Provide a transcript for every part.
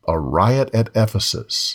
A riot at Ephesus.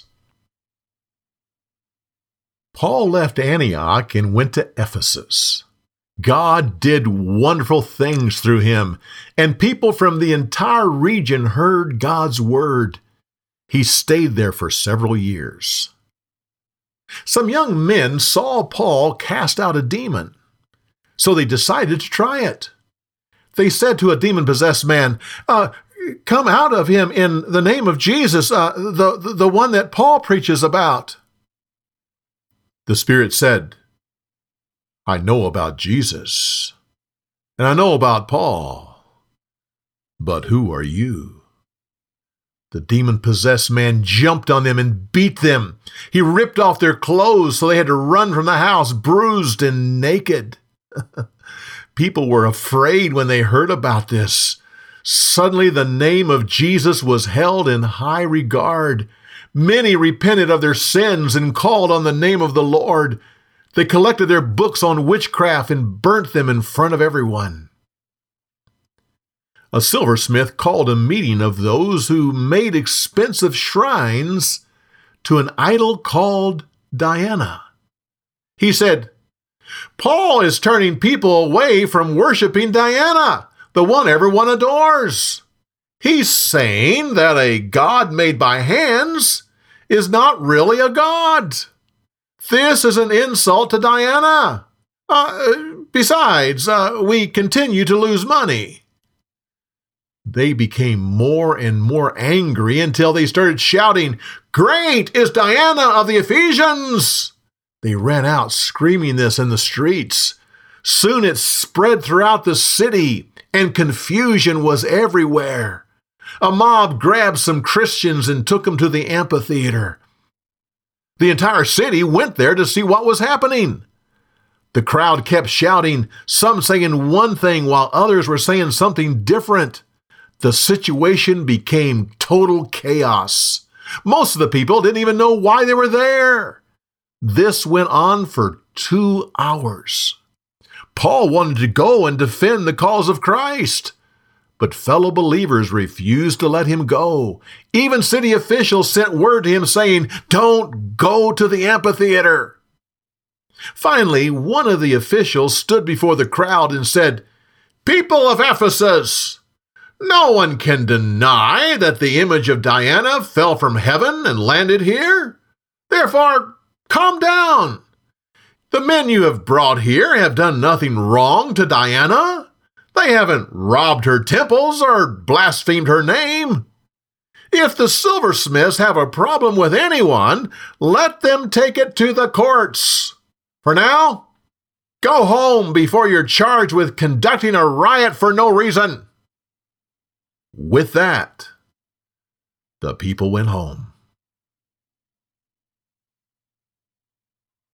Paul left Antioch and went to Ephesus. God did wonderful things through him, and people from the entire region heard God's word. He stayed there for several years. Some young men saw Paul cast out a demon, so they decided to try it. They said to a demon-possessed man, "Come out of him in the name of Jesus, the one that Paul preaches about." The spirit said, "I know about Jesus, and I know about Paul, but who are you?" The demon-possessed man jumped on them and beat them. He ripped off their clothes so they had to run from the house, bruised and naked. People were afraid when they heard about this. Suddenly, the name of Jesus was held in high regard. Many repented of their sins and called on the name of the Lord. They collected their books on witchcraft and burnt them in front of everyone. A silversmith called a meeting of those who made expensive shrines to an idol called Diana. He said, "Paul is turning people away from worshiping Diana, the one everyone adores. He's saying that a god made by hands is not really a god. This is an insult to Diana. Besides, we continue to lose money." They became more and more angry until they started shouting, "Great is Diana of the Ephesians!" They ran out screaming this in the streets. Soon it spread throughout the city, and confusion was everywhere. A mob grabbed some Christians and took them to the amphitheater. The entire city went there to see what was happening. The crowd kept shouting, some saying one thing while others were saying something different. The situation became total chaos. Most of the people didn't even know why they were there. This went on for 2 hours. Paul wanted to go and defend the cause of Christ, but fellow believers refused to let him go. Even city officials sent word to him saying, "Don't go to the amphitheater." Finally, one of the officials stood before the crowd and said, "People of Ephesus, no one can deny that the image of Diana fell from heaven and landed here. Therefore, calm down. The men you have brought here have done nothing wrong to Diana. They haven't robbed her temples or blasphemed her name. If the silversmiths have a problem with anyone, let them take it to the courts. For now, go home before you're charged with conducting a riot for no reason." With that, the people went home.